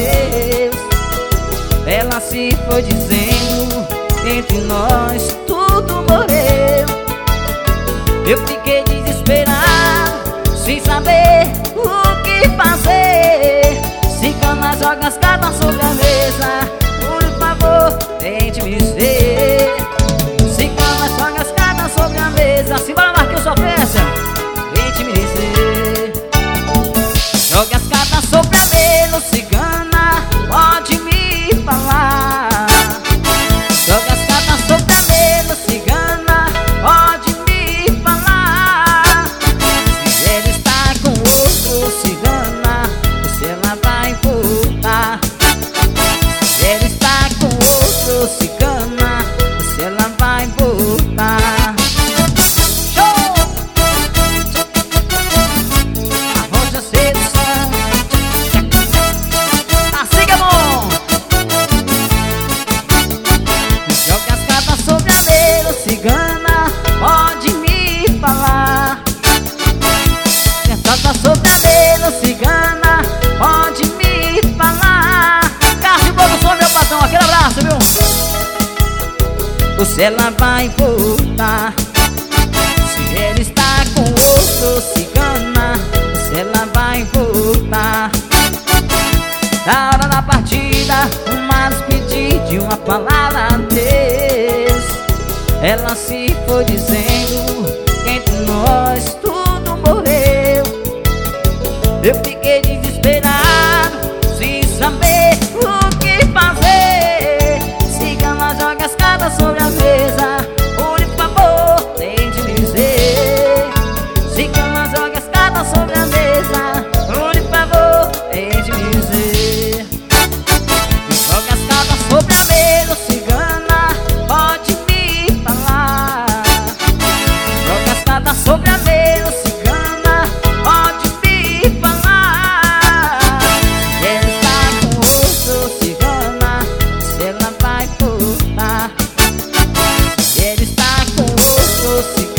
adeus. Ela se foi dizendo, entre nós tudo morreu. Eu fiquei desesperado, sem saber o que fazer. Cigana joga as cartas sobre a mesa, por favor, tente me dizer. Cigana joga as cartas sobre a mesa, simbora Marquinhos Sofrência, tente me dizer. Joga as cartas sobre a mesa, cigana, pode me falar. Joga as cartas sobre a mesa, cigana, pode me falar. Se ele está com outro, cigana, você lá vai voltar. Se ele está com outro, cigana, você lá vai voltar. Show! Arroja a sedução, assim que é bom. Joga as cartas sobre a mesa, cigana, pode me falar. Joga as cartas sobre a mesa, cigana, pode me falar. Cássio Produção, meu patrão, aquele abraço, viu? Você lá vai voltar. Se ele está com outro, cigana, você lá vai voltar. Na hora da partida, uma despedida de uma palavra adeus. Ela se foi dizendo, entre nós tudo morreu. Eu fiquei desesperado, sem saber o que fazer. Cigana joga as cartas sobre a mesa, por favor, tente me dizer. Cigana joga as cartas sobre a mesa, por favor, tente me dizer. Joga as cartas sobre a mesa, cigana, pode me falar. Joga as cartas sobre a mesa, cigana, pode me falar. Se ele está com outro, cigana, você lá vai voltar. Se ele está com outro, cigana,